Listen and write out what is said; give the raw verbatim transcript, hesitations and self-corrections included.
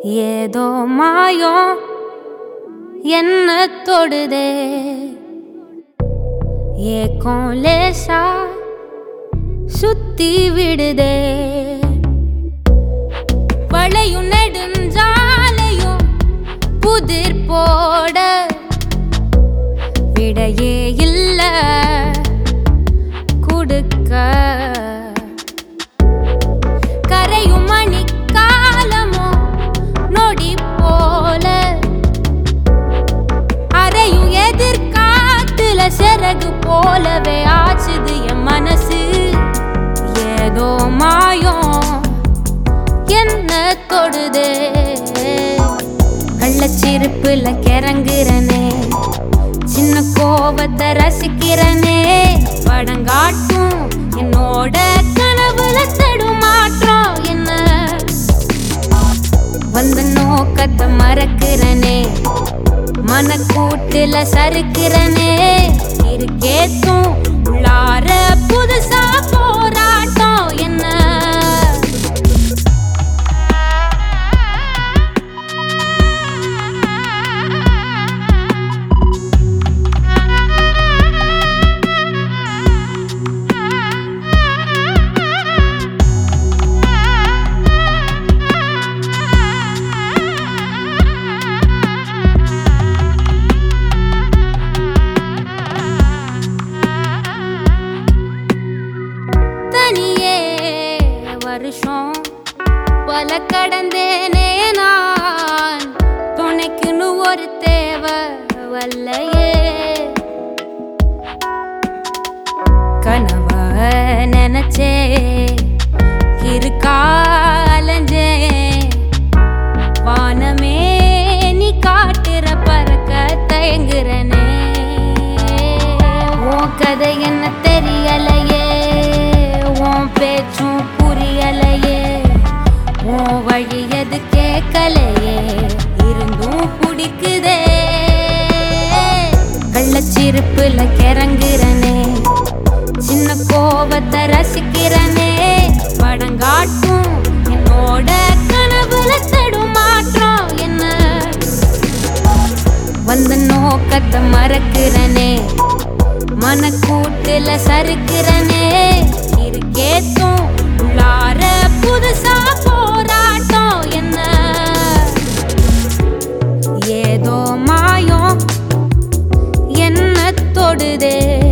ஏதோ மாயம் என்ன தொடுதே, ஏக்கம் லேசா சுத்தி விடுதே. வளையும் நெடுஞ்சாலையும் புதிர் போட விடையே இல்ல குடுக்க. கரையும் மணிக்காலமோ நொடி போல அரையும் எதிர்காத்துல சிறகு போலவே ஆச்சுது என் மனசு. ஏதோ மாயம் என்ன தொடுதே, கள்ளச்சிருப்புல கிறங்குறனே, சின்ன கோவத்தை ரசிக்கிறனே. படங்காட்டும் என்னோட கனவுல தடுமாற்றம் என்ன, வந்த நோக்கத்தை மறக்கிறனே, மனக்கூட்டுல சறுக்கிறனே. இருக்கேத்தும் உள்ளார புதுசா போராட்டம் என்ன. வருஷம் பல கடந்தேனே நான், துணைக்குன்னு ஒரு தேவை வல்லையே. கனவ நினைச்சே இருக்காலஞ்சே, வானமே நீ காட்டுற பறக்க தயங்குறனே. உன் கதை என்ன தெரியலையே, உன் பேச்சும் புரியலையே, உன் வழி எது கேட்கலையே, இருந்தும் பிடிக்குதே. கள்ளச்சிருப்புல கிறங்குறனே, சின்ன கோவத்தை ரசிக்கிறனே. படங்காட்டும் என்னோட கனவுல தடுமாற்றம் என்ன, வந்த நோக்கத்தை மறக்கிறனே, மனக்கூட்டுல சறுக்கிறனே. இருக்கேத்தும் உள்ளார புதுசா போராட்டம் என்ன. ஏதோ மாயம் என்ன தொடுதே.